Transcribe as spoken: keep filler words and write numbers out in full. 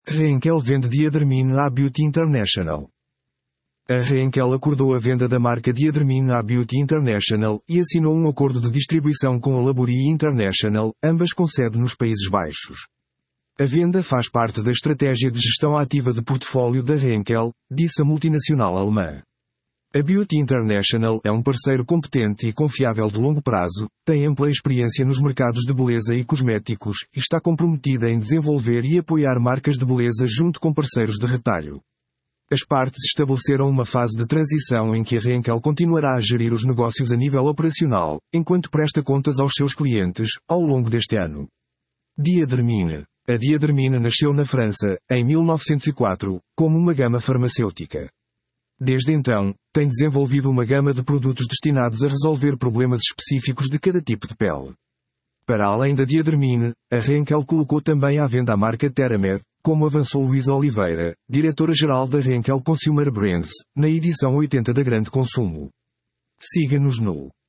Henkel vende Diadermine à Beauty International. A Henkel acordou a venda da marca Diadermine à Beauty International e assinou um acordo de distribuição com a Laborie International, ambas com sede nos Países Baixos. A venda faz parte da estratégia de gestão ativa de portfólio da Henkel, disse a multinacional alemã. A Beauty International é um parceiro competente e confiável de longo prazo, tem ampla experiência nos mercados de beleza e cosméticos e está comprometida em desenvolver e apoiar marcas de beleza junto com parceiros de retalho. As partes estabeleceram uma fase de transição em que a Henkel continuará a gerir os negócios a nível operacional, enquanto presta contas aos seus clientes, ao longo deste ano. Diadermine. A Diadermine nasceu na França, em mil novecentos e quatro, como uma gama farmacêutica. Desde então, tem desenvolvido uma gama de produtos destinados a resolver problemas específicos de cada tipo de pele. Para além da Diadermine, a Henkel colocou também à venda a marca TheraMed, como avançou Luísa Oliveira, diretora-geral da Henkel Consumer Brands, na edição oitenta da Grande Consumo. Siga-nos no